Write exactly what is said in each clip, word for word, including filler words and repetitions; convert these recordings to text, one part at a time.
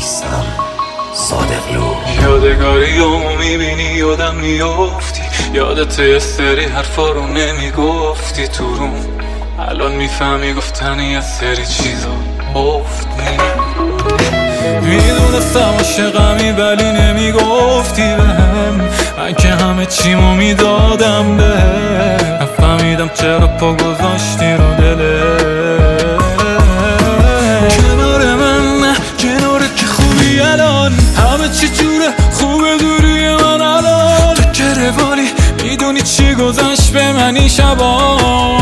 نیستم صادقلو. یادگاریامو میبینی یادم میافتی، یادت یه سری حرفا رو نمیگفتی تو روم، الان میفهمی گفتن یه سری چیزا افت میدونستم عاشقمی ولی نمیگفتی بهم، من که همه چیمو میدادم بهم، نفهمیدم چرا پا گذاشتی رو دلت. کنار من نه، کناره که خوبی الان، همه چی جوره خوبه دوری من الان. تو که روالی میدونی چی گذشت به منی شبا.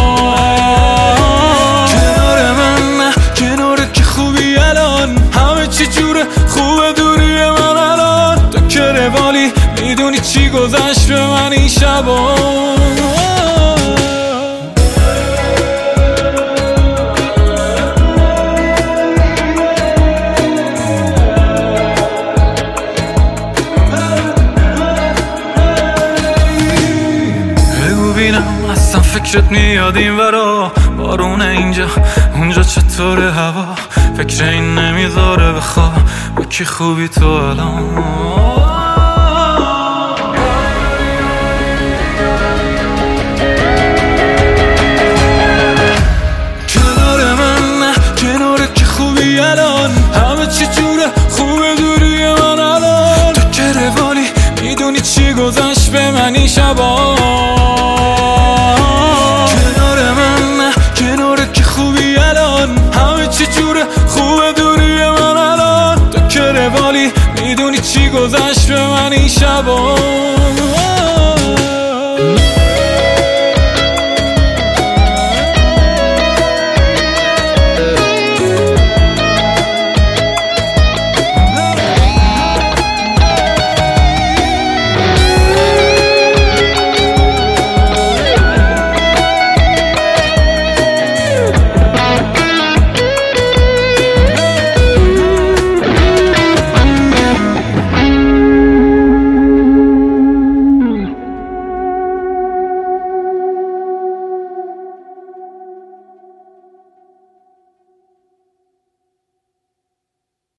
کنار من نه، کناره که خوبی الان، همه چی جوره خوبه دوری من الان. تو که روالی میدونی چی گذشت به منی شبا. اصلا فکرت میاد این ورا، بارون اینجا اونجا چطوره هوا، فکر این نمیذاره بخوا با کی خوبی تو الان. کنار من نه، کناره که خوبی الان، همه چی جوره خوبه دوری من الان. تو که روالی میدونی چی گذشت به منی شبا. خوبه دوری من الان، تو که روالی میدونی چی گذشت به من این شبا.